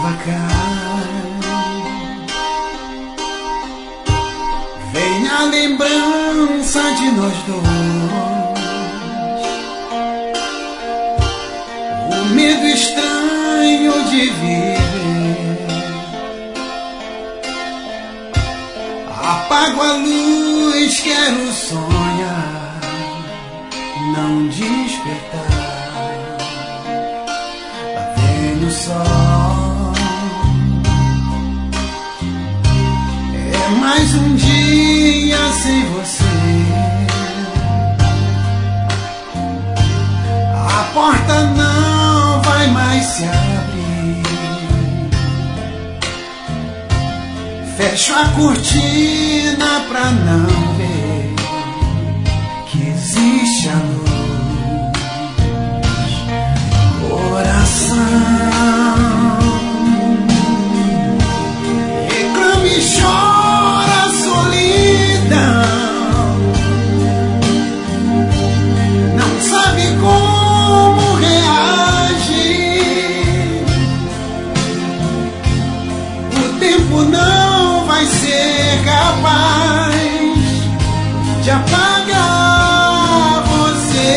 chuva cai, vem a lembrança de nós dois, o medo estranho de viver. Apago a luz, quero sonhar, não despertar. Vem o sol, é mais um dia sem você. A porta não vai mais se abrir. Fecho a cortina pra não ver que existe a luz. Reclama e chora a solidão, não sabe como reagir. O tempo não vai ser capaz de apagar você.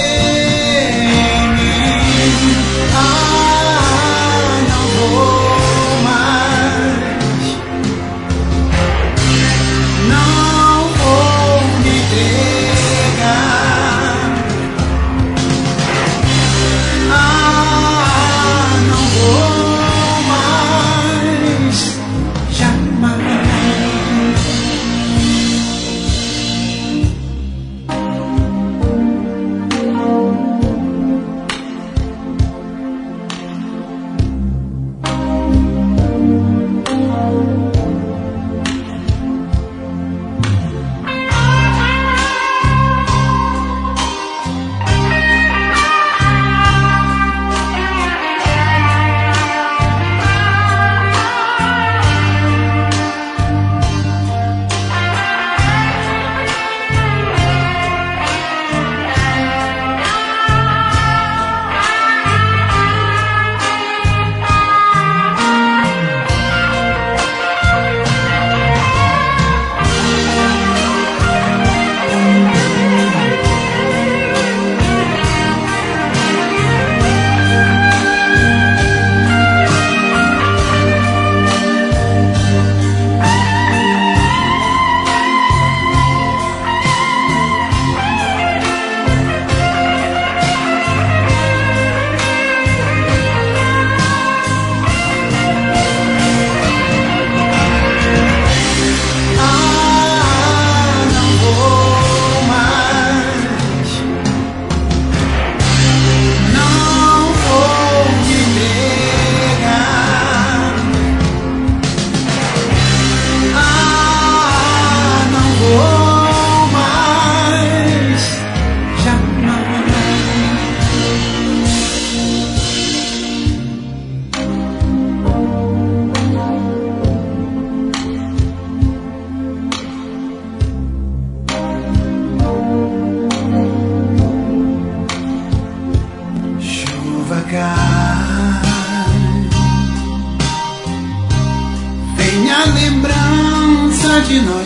Vem a lembrança de nós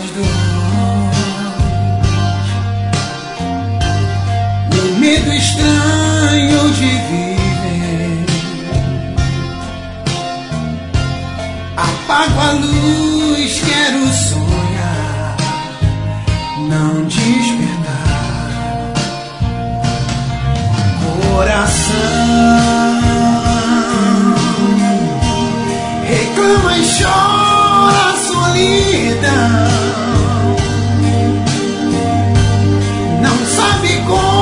dois, o medo estranho de viver. Apago a luz, quero sonhar, não despertar. Coração reclama e chora a solidão, não sabe como